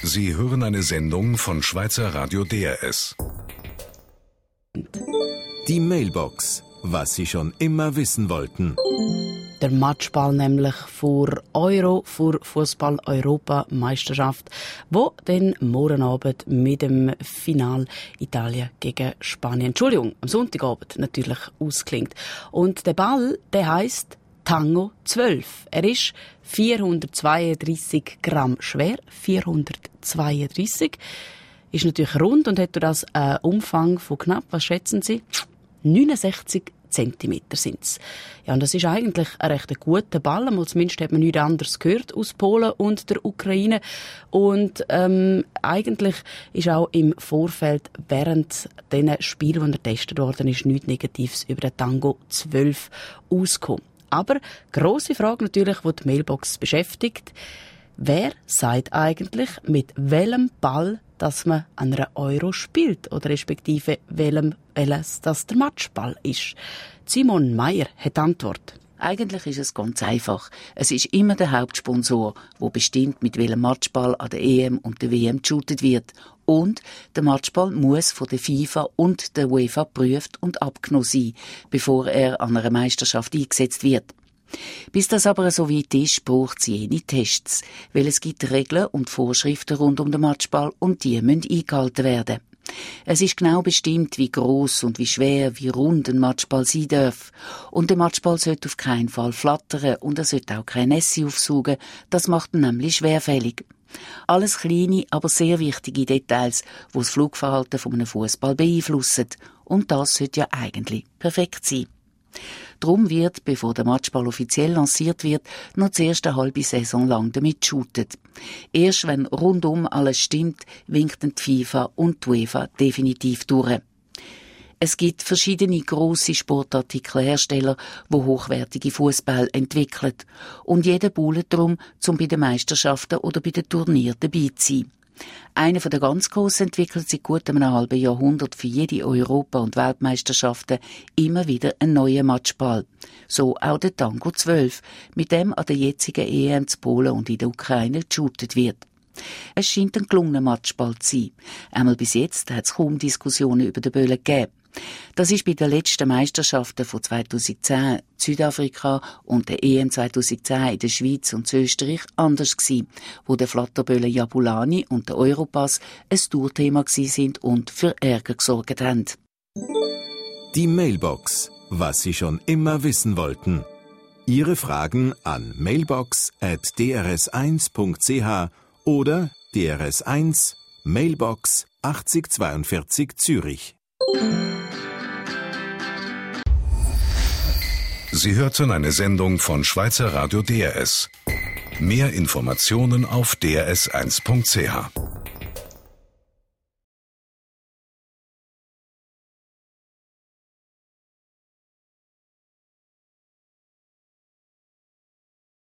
Sie hören eine Sendung von Schweizer Radio DRS. Die Mailbox. Was Sie schon immer wissen wollten. Der Matchball nämlich vor Fußball-Europameisterschaft, wo dann morgen Abend mit dem Final Italien gegen Spanien, Entschuldigung, am Sonntagabend natürlich ausklingt. Und der Ball, der heisst Tango 12. Er ist 432 Gramm schwer, 432. Ist natürlich rund und hat durch das einen Umfang von knapp, was schätzen Sie? 69 Zentimeter sind's. Ja, und das ist eigentlich ein recht guter Ball. Mal zumindest hat man nichts anderes gehört aus Polen und der Ukraine. Und eigentlich ist auch im Vorfeld während diesen Spielen, die getestet worden ist, nichts Negatives über den Tango 12 ausgekommen. Aber grosse Frage natürlich, die die Mailbox beschäftigt. Wer sagt eigentlich, mit welchem Ball, dass man an einer Euro spielt? Oder respektive welches das der Matchball ist? Simon Meyer hat die Antwort. Eigentlich ist es ganz einfach. Es ist immer der Hauptsponsor, der bestimmt, mit welchem Matchball an der EM und der WM geshootet wird. Und der Matchball muss von der FIFA und der UEFA geprüft und abgenommen sein, bevor er an einer Meisterschaft eingesetzt wird. Bis das aber so weit ist, braucht es jene Tests, weil es gibt Regeln und Vorschriften rund um den Matchball und die müssen eingehalten werden. Es ist genau bestimmt, wie gross und wie schwer, wie rund ein Matchball sein darf. Und der Matchball sollte auf keinen Fall flattern und er sollte auch kein Nässe aufsaugen, das macht ihn nämlich schwerfällig. Alles kleine, aber sehr wichtige Details, die das Flugverhalten von einem Fußball beeinflussen. Und das sollte ja eigentlich perfekt sein. Darum wird, bevor der Matchball offiziell lanciert wird, noch zuerst eine halbe Saison lang damit geshootet. Erst wenn rundum alles stimmt, winken die FIFA und die UEFA definitiv durch. Es gibt verschiedene grosse Sportartikelhersteller, die hochwertige Fußball entwickeln. Und jeder buhlt darum, um bei den Meisterschaften oder bei den Turnieren dabei zu sein. Einer der ganz Grossen entwickelt seit gut einem halben Jahrhundert für jede Europa- und Weltmeisterschaften immer wieder einen neuen Matchball. So auch der Tango 12, mit dem an der jetzigen EM zu Polen und in der Ukraine geshootet wird. Es scheint ein gelungener Matchball zu sein. Einmal bis jetzt hat es kaum Diskussionen über den Böllen gegeben. Das ist bei den letzten Meisterschaften von 2010 Südafrika und der EM 2010 in der Schweiz und Österreich anders gewesen, wo der Flatterböller Jabulani und der Europass ein Tourthema sind und für Ärger gesorgt haben. Die Mailbox. Was Sie schon immer wissen wollten. Ihre Fragen an mailbox@drs1.ch oder DRS1 Mailbox 8042 Zürich. Sie hörten eine Sendung von Schweizer Radio DRS. Mehr Informationen auf drs1.ch.